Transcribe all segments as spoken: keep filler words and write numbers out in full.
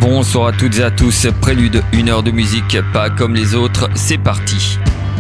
Bonsoir à toutes et à tous, Prélude, une heure de musique pas comme les autres, c'est parti.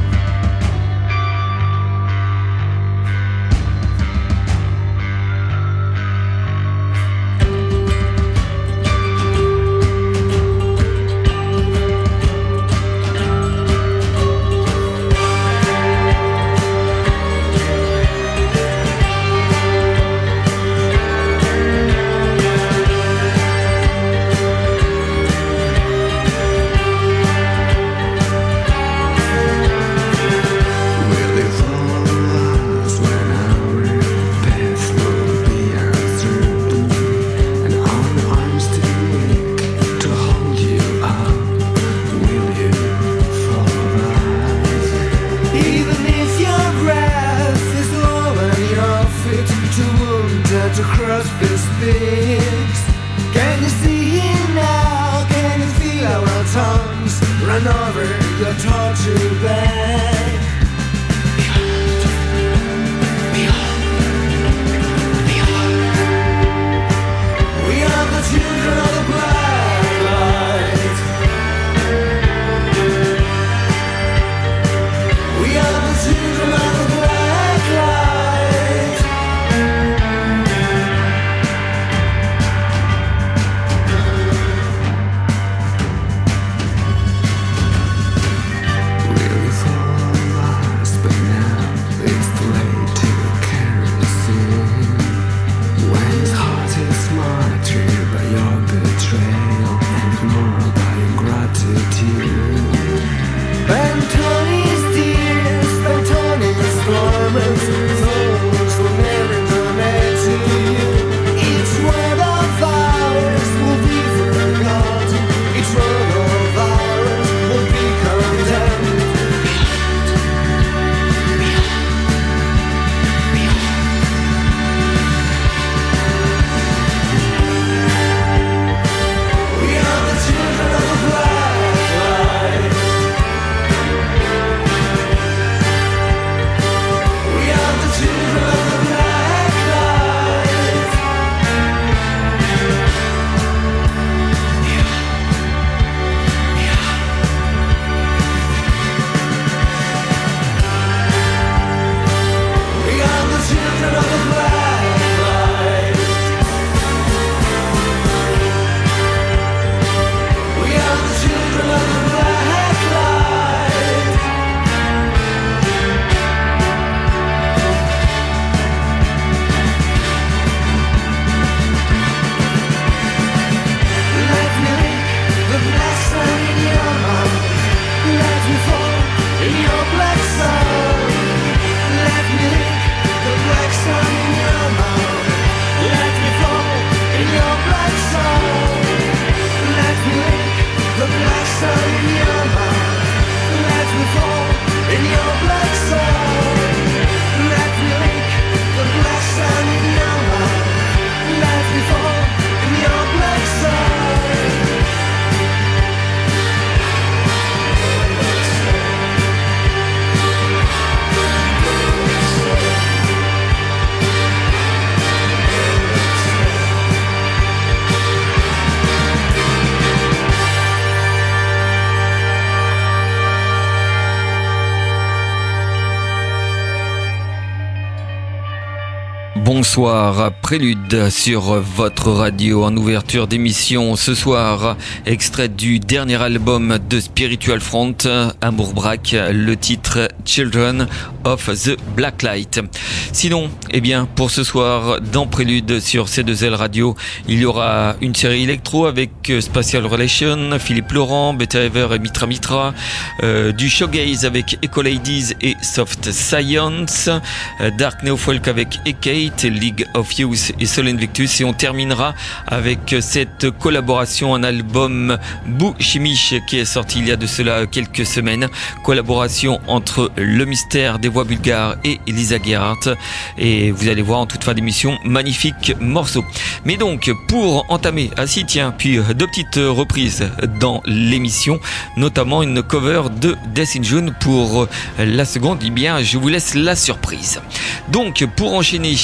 Bonsoir, Prélude sur votre radio en ouverture d'émission ce soir, extrait du dernier album de Spiritual Front, Amour Braque, le titre Children of the Blacklight. Sinon, eh bien, pour ce soir, dans Prélude sur C deux L Radio, il y aura une série électro avec Spatial Relation, Philippe Laurent, Beta Ever et Mitra Mitra, euh, du Showgaze avec Echo Ladies et Soft Science, euh, Dark Neo Folk avec Ekate, League of Youth et Sol Invictus, et on terminera avec cette collaboration, un album Bou Chimiche qui est sorti il y a de cela quelques semaines, collaboration entre Le Mystère des Voix Bulgares et Lisa Gerhardt, et vous allez voir en toute fin d'émission, magnifique morceau. Mais donc, pour entamer, ah si tiens, puis deux petites reprises dans l'émission, notamment une cover de Death in June pour la seconde, eh bien je vous laisse la surprise. Donc pour enchaîner après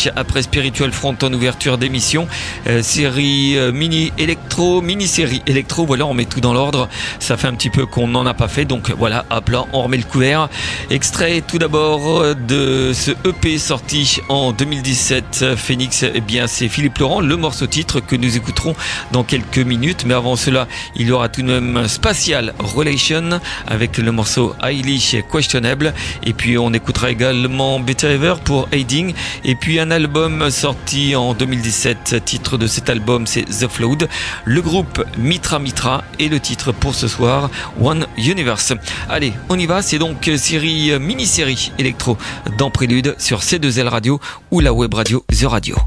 Spiritual Front en ouverture d'émission. Euh, série euh, mini électro, mini-série électro, voilà, on met tout dans l'ordre. Ça fait un petit peu qu'on n'en a pas fait, donc voilà, à plat, on remet le couvert. Extrait tout d'abord de ce E P sorti en deux mille dix-sept, Phoenix, eh bien c'est Philippe Laurent, le morceau titre que nous écouterons dans quelques minutes. Mais avant cela, il y aura tout de même Spatial Relation avec le morceau Highly Questionable. Et puis on écoutera également Better Ever pour Aiding. Et puis un album sorti en deux mille dix-sept, titre de cet album c'est The Flood. Le groupe Mitra Mitra et le titre pour ce soir One Universe. Allez, on y va, c'est donc série, mini-série électro dans Prélude sur C deux L Radio ou la web radio The Radio.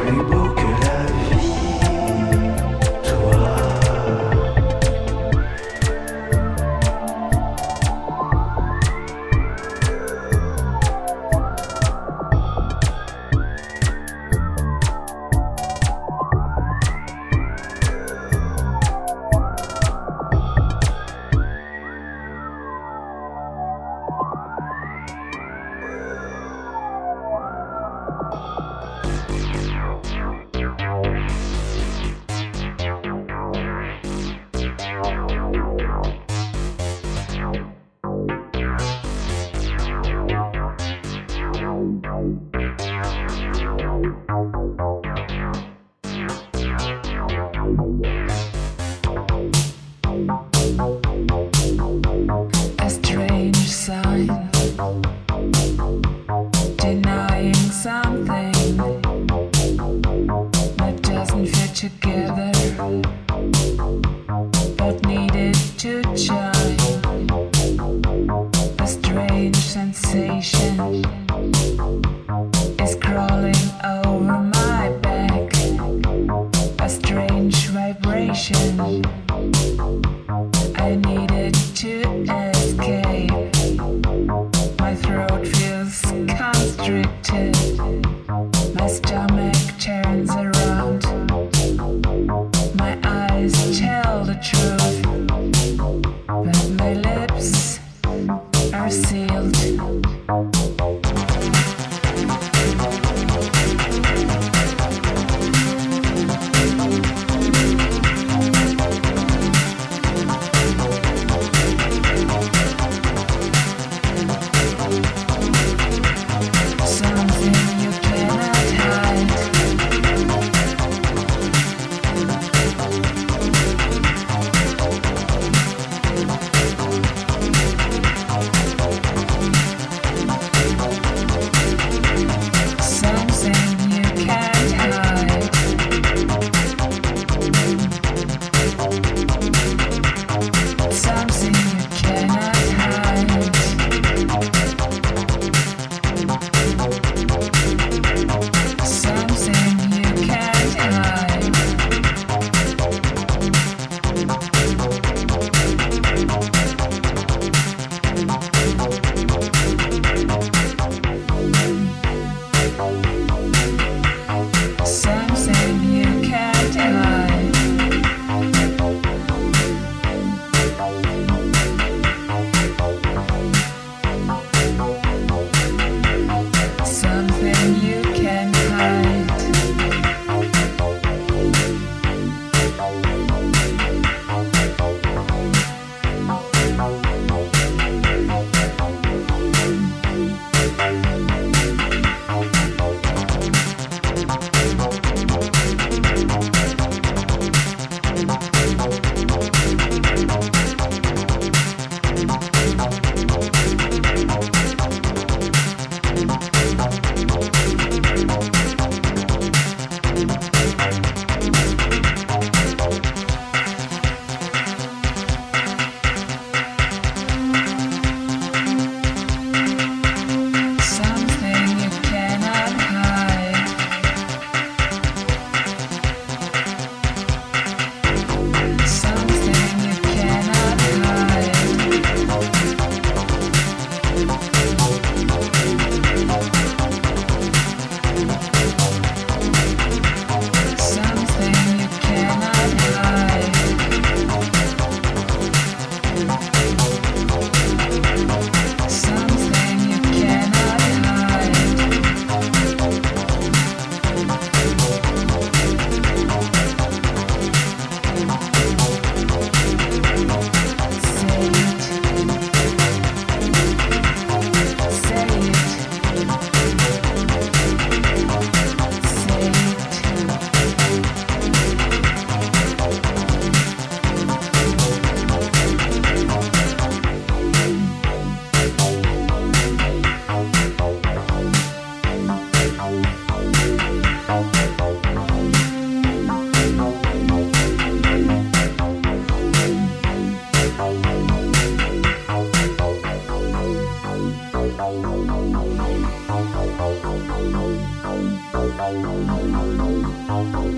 Something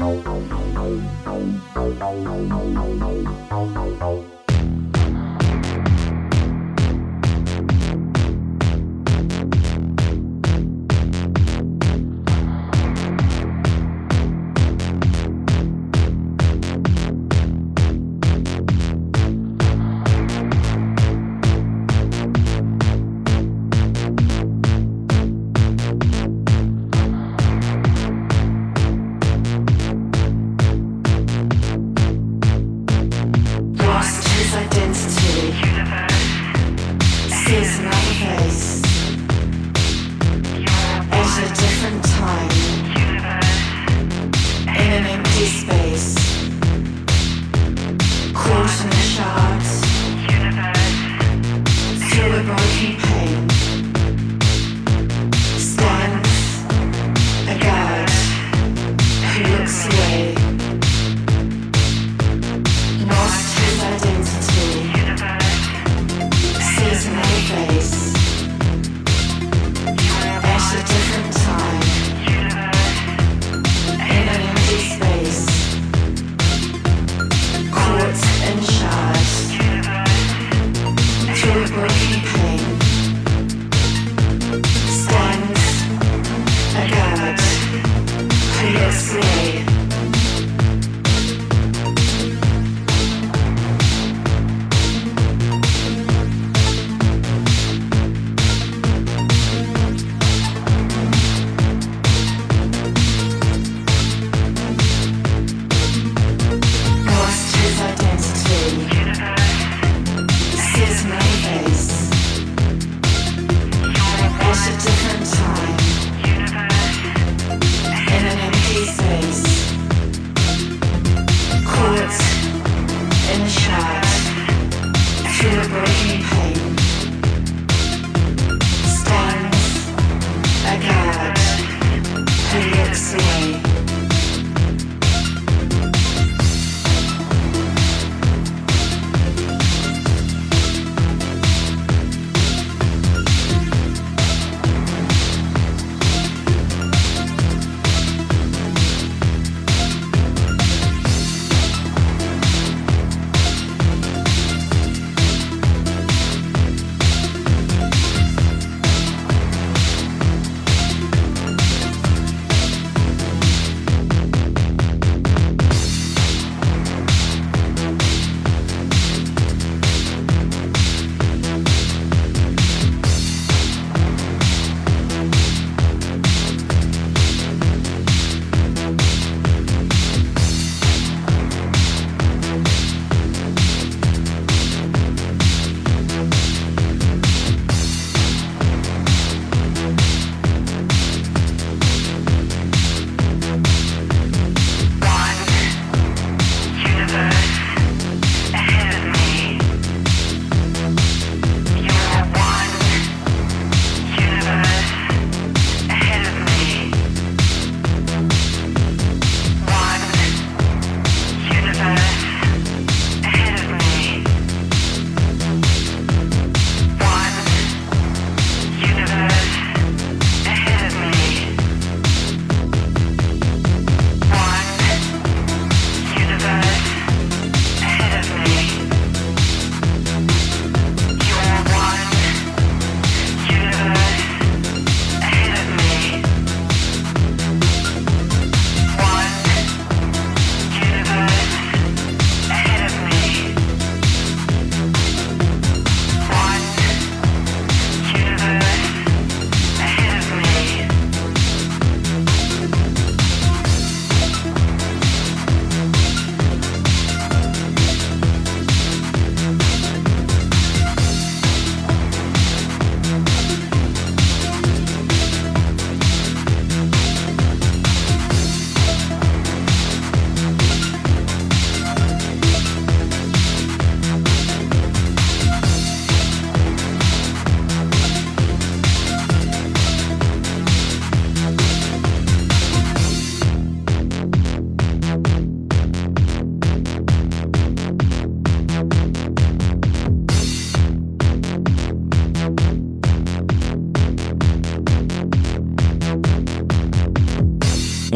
Lost.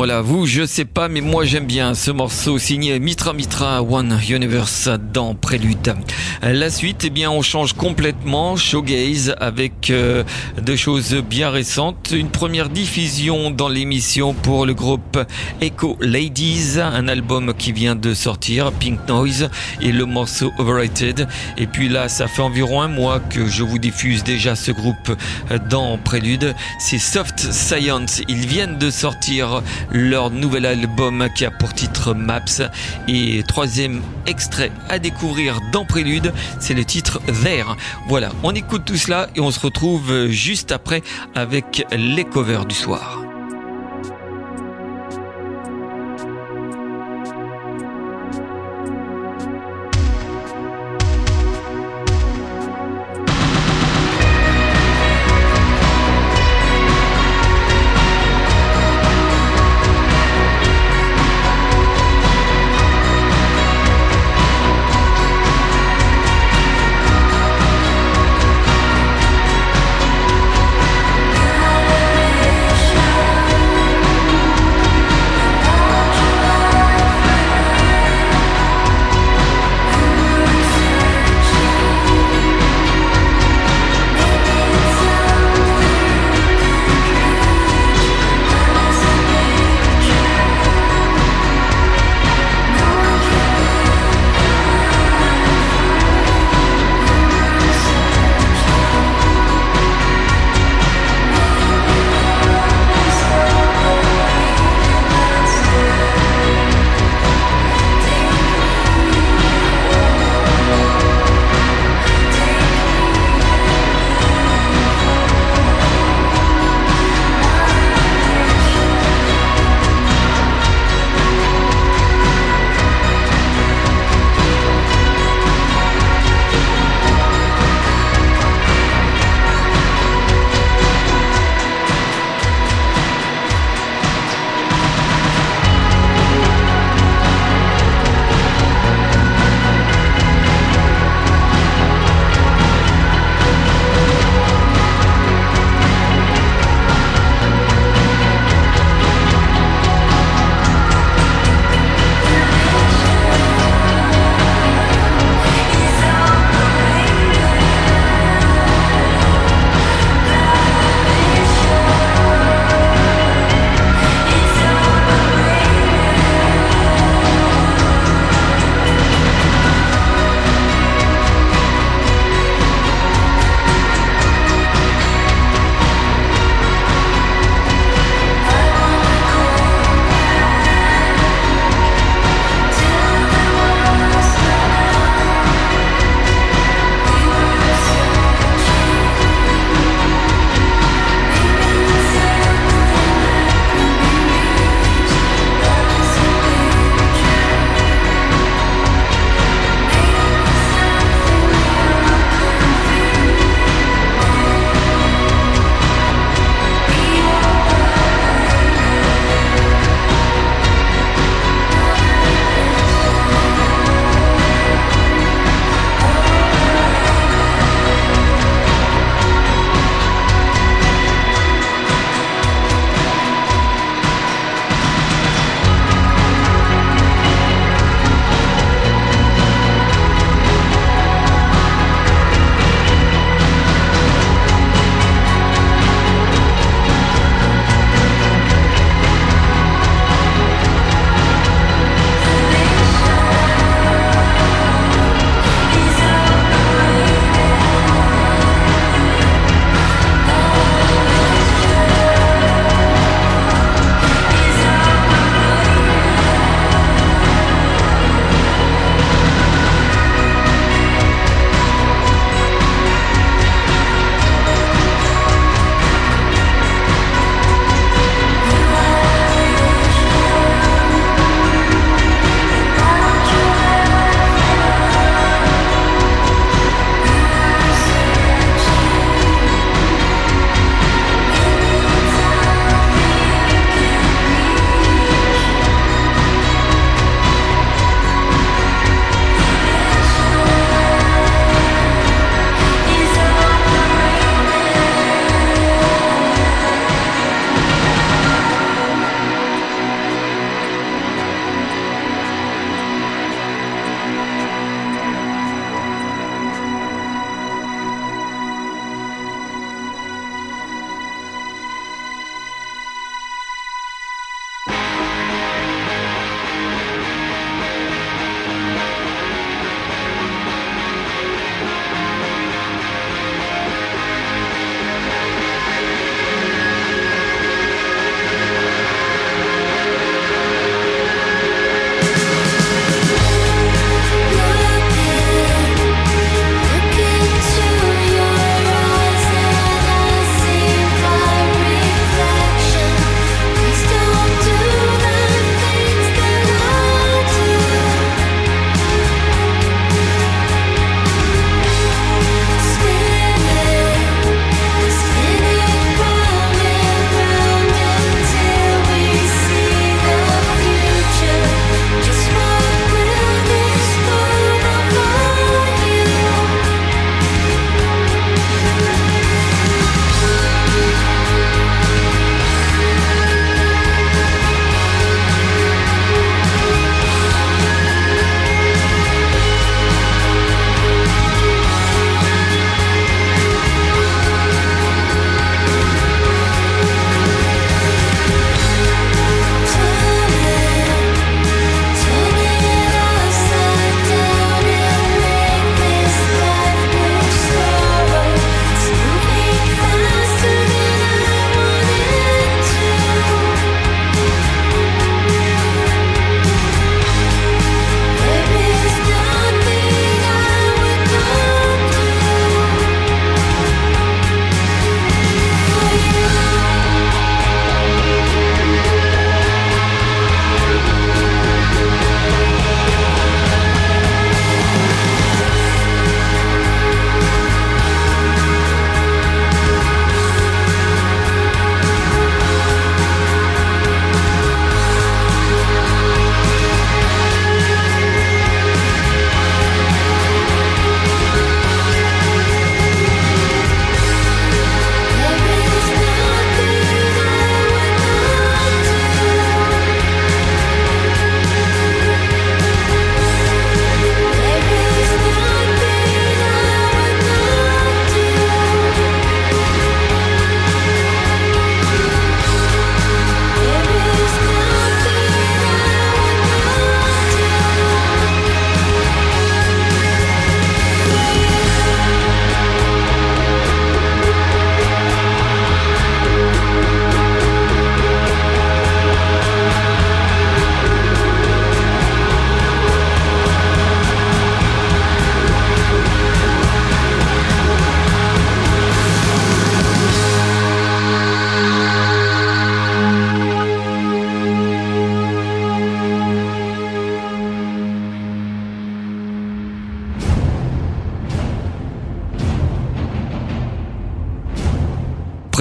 Voilà, vous, je sais pas, mais moi j'aime bien ce morceau signé Mitra Mitra One Universe dans Prélude. La suite, eh bien, on change complètement, shoegaze avec euh, des choses bien récentes. Une première diffusion dans l'émission pour le groupe Echo Ladies, un album qui vient de sortir, Pink Noise, et le morceau Overrated. Et puis là, ça fait environ un mois que je vous diffuse déjà ce groupe dans Prélude. C'est Soft Science. Ils viennent de sortir leur nouvel album qui a pour titre Maps. Et troisième extrait à découvrir dans Prélude, c'est le titre There. Voilà, on écoute tout cela et on se retrouve juste après avec les covers du soir. Show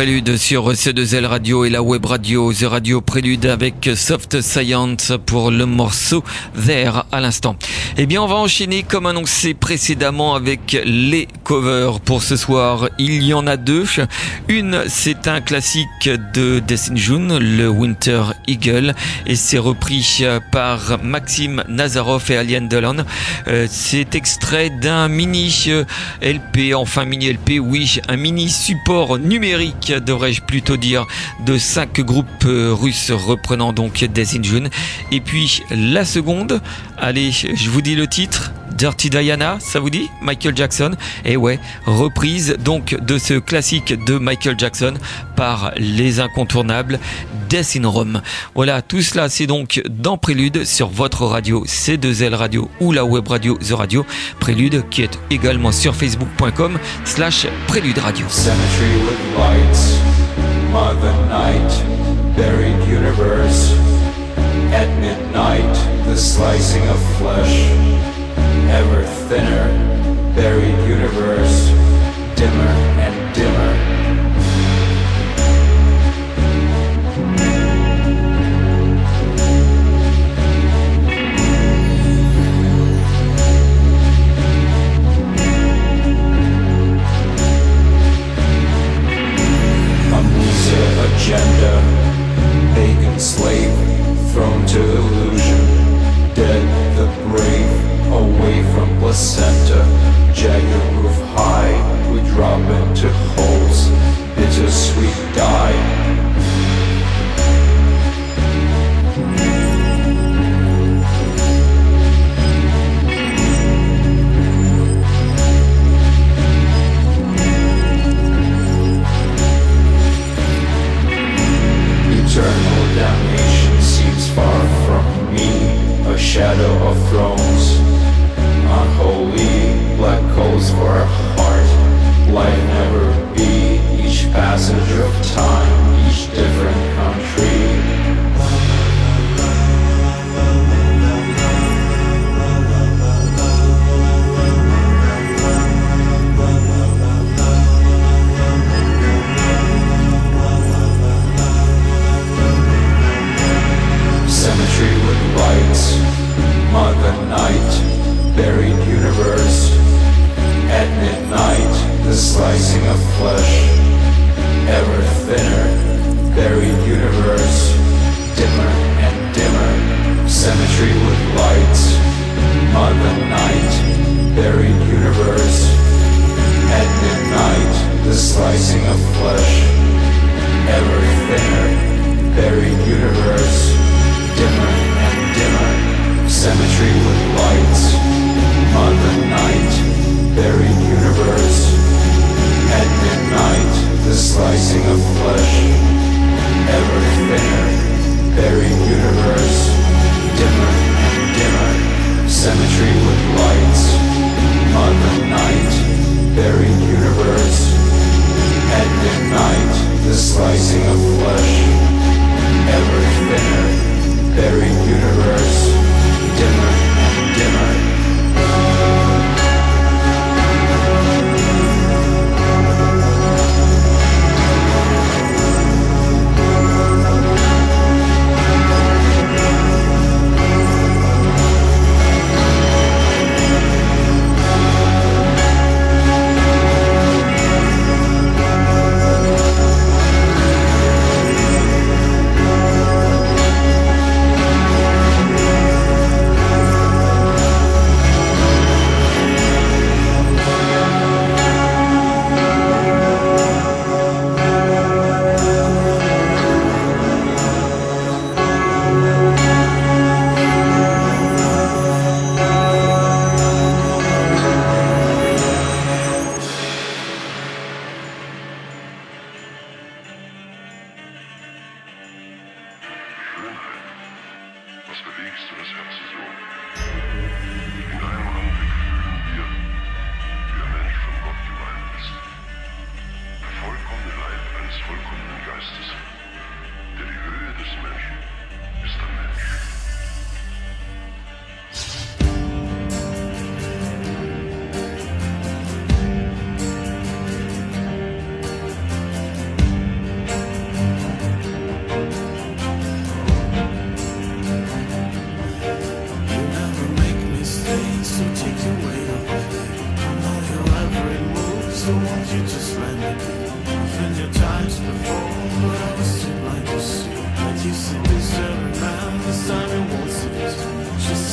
Prélude sur C deux L Radio et la web radio The Radio Prélude avec Soft Science pour le morceau There à l'instant. Eh bien, on va enchaîner comme annoncé précédemment avec les covers pour ce soir. Il y en a deux. Une, c'est un classique de Death in June, le Winter Eagle, et c'est repris par Maxime Nazarov et Alien Dolan. Euh, c'est extrait d'un mini L P, enfin mini L P, oui, un mini support numérique, devrais-je plutôt dire, de cinq groupes russes reprenant donc Death in June. Et puis la seconde, allez, je vous dis le titre, Dirty Diana, ça vous dit? Michael Jackson. Et ouais, reprise donc de ce classique de Michael Jackson par les incontournables Death in Rome. Voilà, tout cela c'est donc dans Prélude sur votre radio C deux L Radio ou la web radio The Radio Prélude, qui est également sur facebook point com slash Prélude Radio. Cemetery with lights, mother night, buried universe. At midnight, the slicing of flesh. Ever thinner, buried universe, dimmer and dimmer. Amnesia agenda, pagan slave, thrown to illusion, dead the brave. Away from placenta, jagged roof high, we drop into holes, bittersweet die. Eternal damnation seems far from me, a shadow of thrones. Unholy black coals for a heart, light never be. Each passage of time, each different country. Cemetery with lights, mother night. Buried universe. At midnight, the slicing of flesh. Ever thinner, buried universe. Dimmer and dimmer. Cemetery with lights. Mother night. Buried universe. At midnight, the slicing of flesh. Ever thinner, buried universe. Dimmer and dimmer. Cemetery with lights. Mother night, buried universe. At midnight, the slicing of flesh. Ever thinner, buried universe. Dimmer and dimmer. Cemetery with lights. Mother night, buried universe. At midnight, the slicing of flesh. Ever thinner, buried universe. Dimmer and dimmer.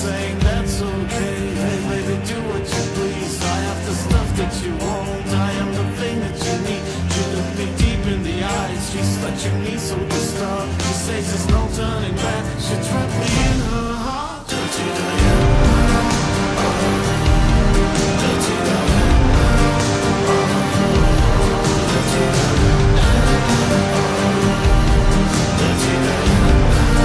saying that's okay. Hey baby, do what you please. I have the stuff that you want. I am the thing that you need. She looked me deep in the eyes. She's touching me so disturbed. She says there's no turning back. She trapped me in her heart. Dirty Diana. Dirty Diana. Dirty Diana. Dirty Diana.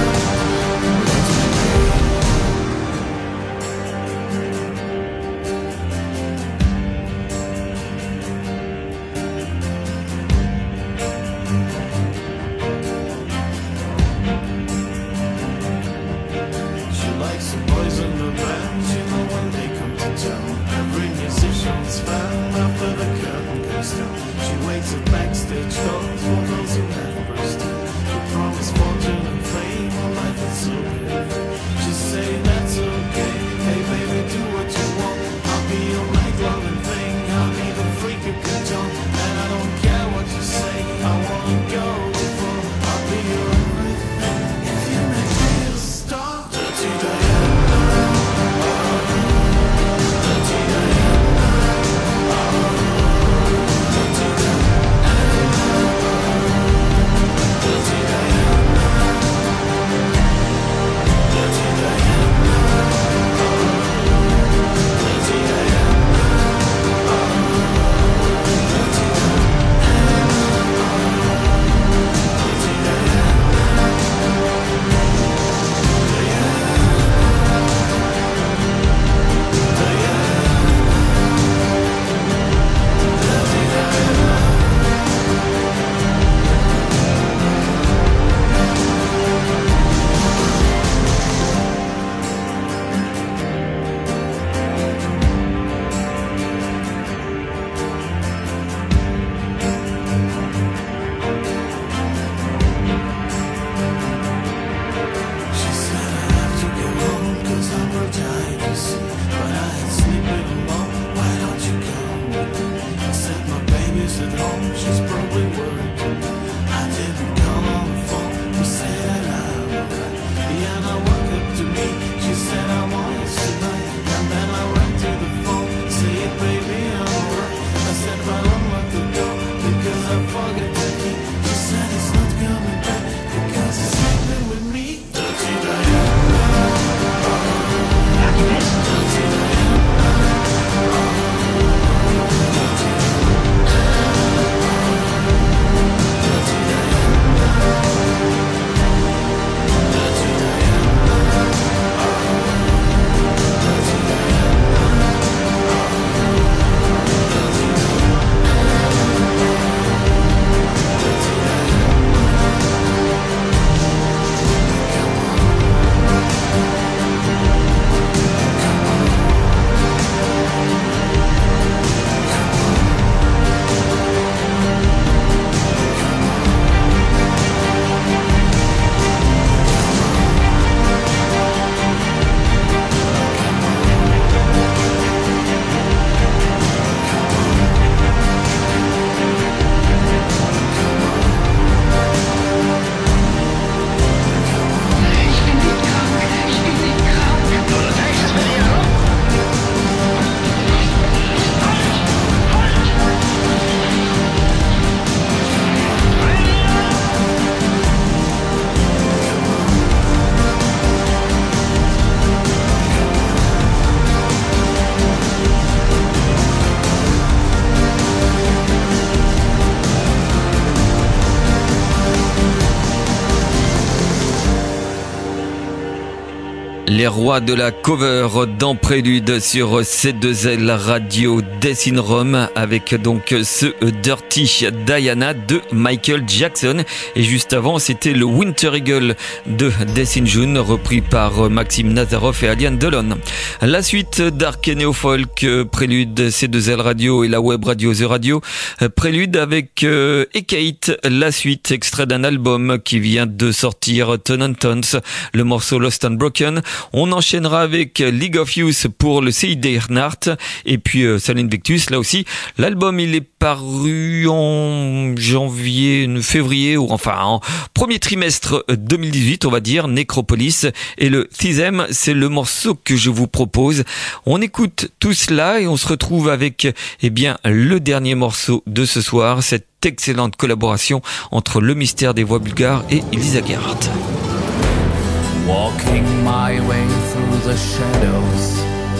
Backstage doors for those who have burst in. We promise fortune and fame, our life is so good. Just say that's okay. Hey baby, do what you want. I'll be your make loving thing. I'll be the freak who can jump. And I don't care what you say. I wanna go before I'll be your everything. If you make me a star, Dirty Diana. Dirty Diana. Dirty Diana. Les rois de la cover dans Prélude sur C deux L Radio Death in Rome avec donc ce Dirty Diana de Michael Jackson. Et juste avant, c'était le Winter Eagle de Death in June repris par Maxime Nazarov et Aliane Delon. La suite Dark et Neo Folk, Prélude C deux L Radio et la web radio The Radio. Prélude avec euh, Ekate, la suite extrait d'un album qui vient de sortir, Ton and Tons, le morceau Lost and Broken. On enchaînera avec League of Youth pour le C I D Earnhardt et puis euh, Saline Victus. Là aussi, l'album il est paru en janvier, février ou enfin en premier trimestre deux mille dix-huit, on va dire, Necropolis. Et le Thisem, c'est le morceau que je vous propose. On écoute tout cela et on se retrouve avec eh bien le dernier morceau de ce soir, cette excellente collaboration entre Le Mystère des Voix Bulgares et Elisa Gerhardt. Walking my way through the shadows,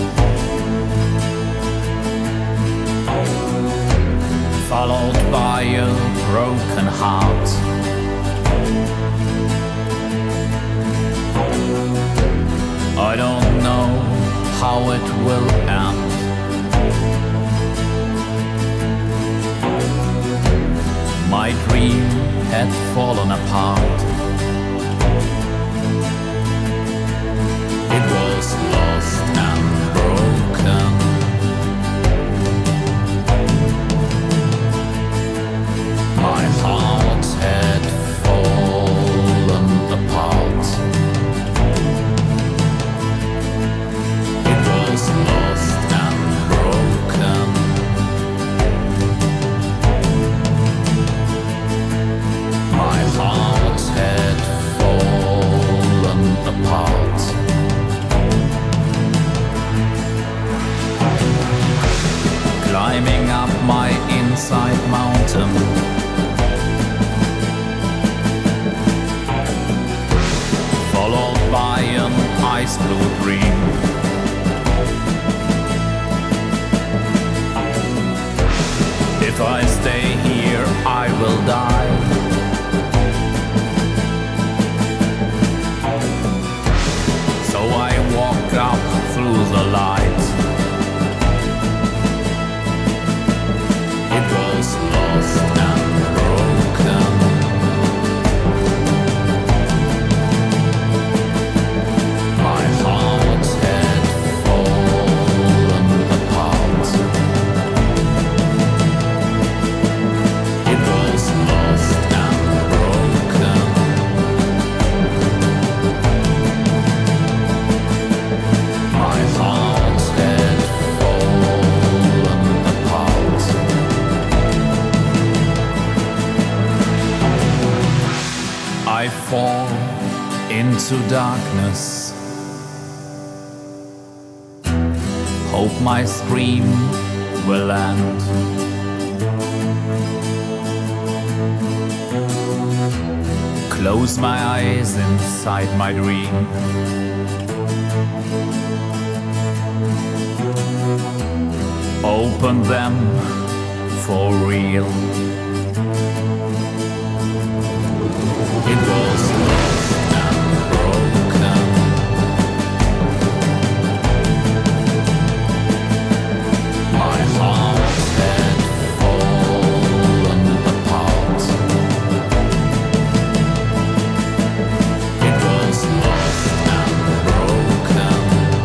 followed by a broken heart. I don't know how it will end. My dream had fallen apart. It was lost and broken. My heart had fallen apart. It was lost and broken. My heart had fallen apart. Climbing up my inside mountain, followed by an ice blue dream. If I stay here, I will die. So I walk up through the light. It was lost and broken. My heart had fallen apart. It was lost and broken. My heart had fallen apart. I fall into darkness. Hope my scream will end. Close my eyes inside my dream. Open them for real. It was lost and broken. My heart had fallen apart. It was lost and broken.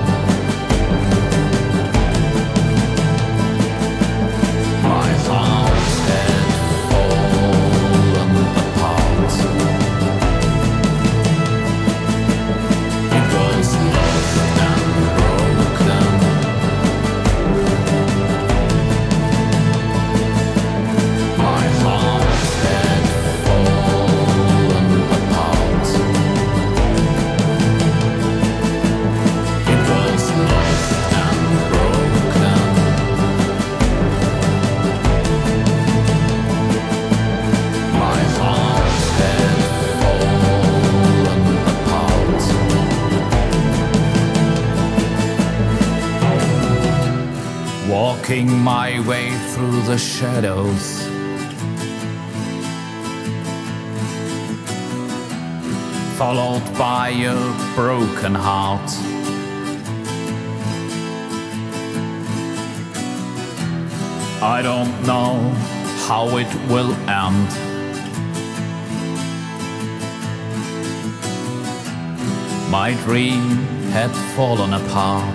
My heart had fallen apart. It was lost and broken. My heart had fallen apart. It was lost and broken. My heart had fallen apart. Walking my way through the shadows, followed by a broken heart. I don't know how it will end. My dream had fallen apart.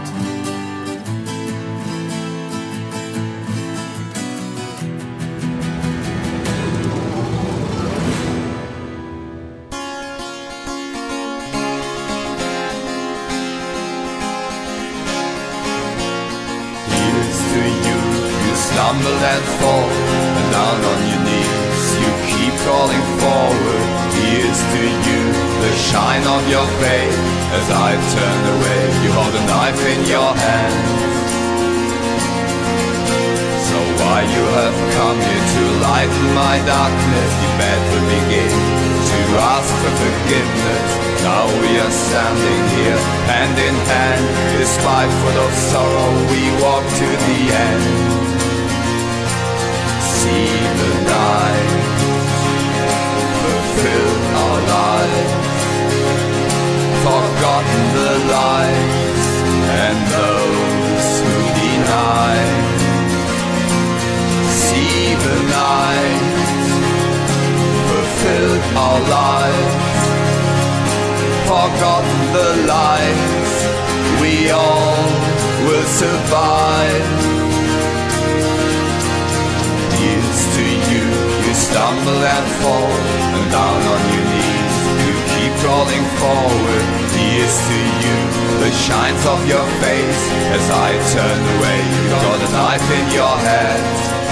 and fall, and down on your knees you keep crawling forward. Here's to you, the shine of your face. As I turn away, you hold a knife in your hand. So why you have come here to lighten my darkness, you better begin to ask for forgiveness. Now we are standing here, hand in hand, despite full of sorrow, we walk to the end. See the night fulfill our lives, forgotten the lies and those who deny. See the night fulfill our lives, forgotten the lies, we all will survive. Here's to you, you stumble and fall, and down on your knees you keep crawling forward. Here's to you, the shines of your face. As I turn away, you got a knife in your hand.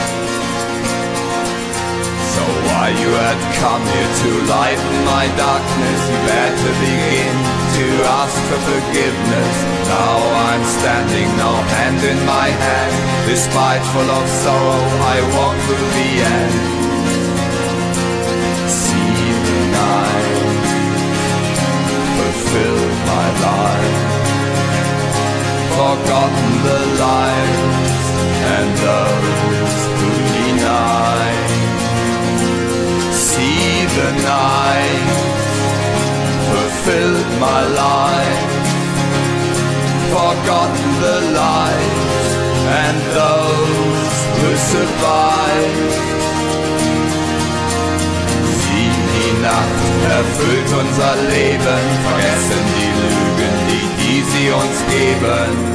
So why you had come here to lighten my darkness, you better begin to ask for forgiveness. Now I'm standing, now hand in my hand, despite full of sorrow I walk through the end. See the night fulfill my life, forgotten the lies and those who deny. See the night fulfilled my life, forgotten the lies and those who survive. Sie, die Nacht erfüllt unser Leben, vergessen die Lügen, die, die sie uns geben.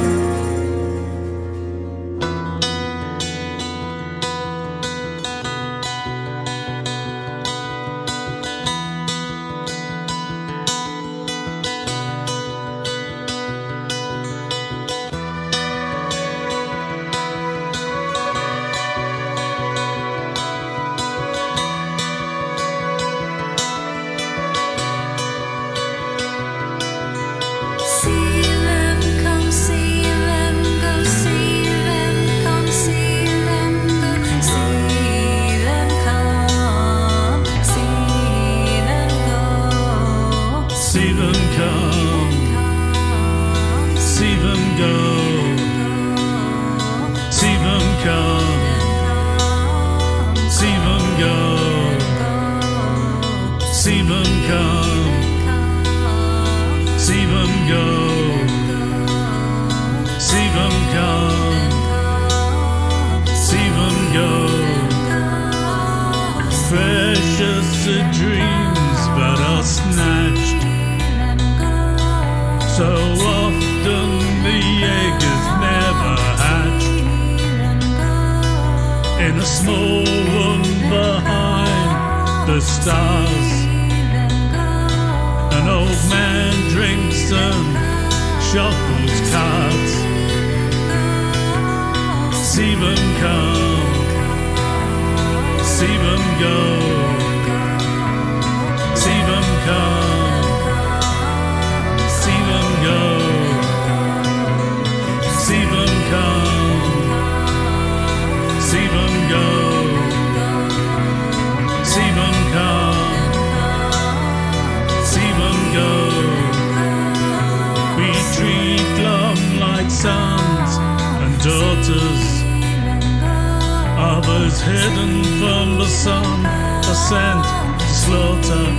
Hidden from the sun, a scent to slaughter.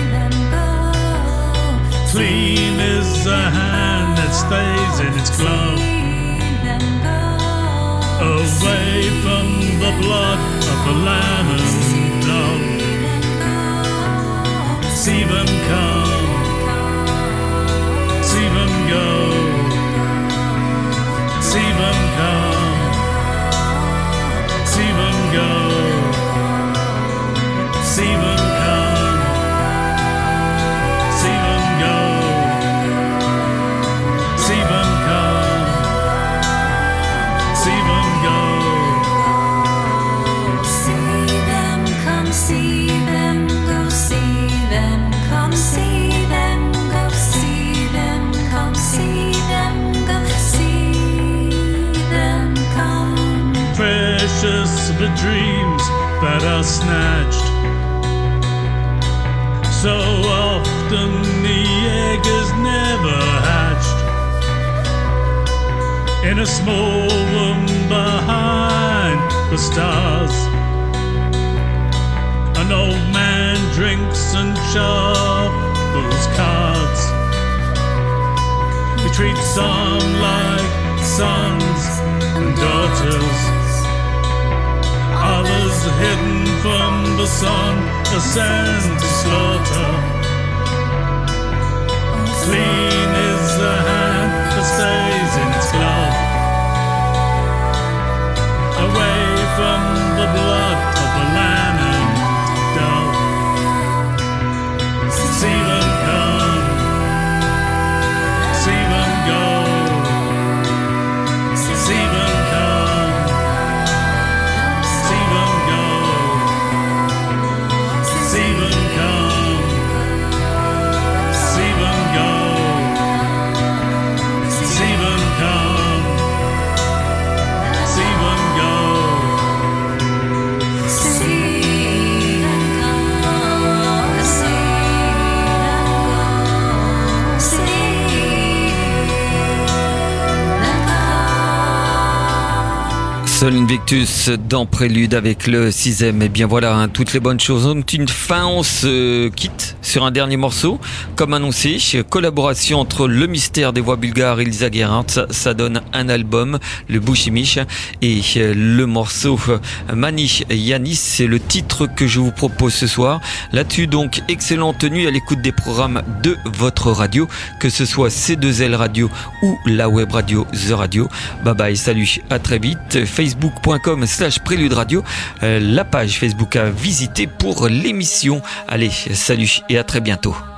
Clean is the hand that stays in its glove, away from the blood of the lamb and dove. See them come, see them go, see them come, see them go, see them come, see them go, see them come, see them go, impossible dreams that are snatched. So often the egg is never hatched. In a small room behind the stars, an old man drinks and shuffles cards. He treats some like sons and daughters, others hidden from the sun are sent to slaughter. Clean is the hand that stays in its glove, away from the blood of the lamb and dove. See them come, see them go, see them come, see them go, see them come, see them go, see them come, see them go. Sol Invictus dans Prélude avec le sixième. Et bien voilà, hein, toutes les bonnes choses ont une fin. On se quitte sur un dernier morceau. Comme annoncé, collaboration entre le mystère des voix bulgares et Lisa Gerhardt. Ça, ça donne un album, le Bouchimiche. Et le morceau Mani Yanis, c'est le titre que je vous propose ce soir. Là-dessus, donc, excellente nuit à l'écoute des programmes de votre radio, que ce soit C deux L Radio ou la web radio The Radio. Bye bye, salut, à très vite. facebook.com slash prélude radio, euh, la page Facebook à visiter pour l'émission. Allez, salut et à très bientôt.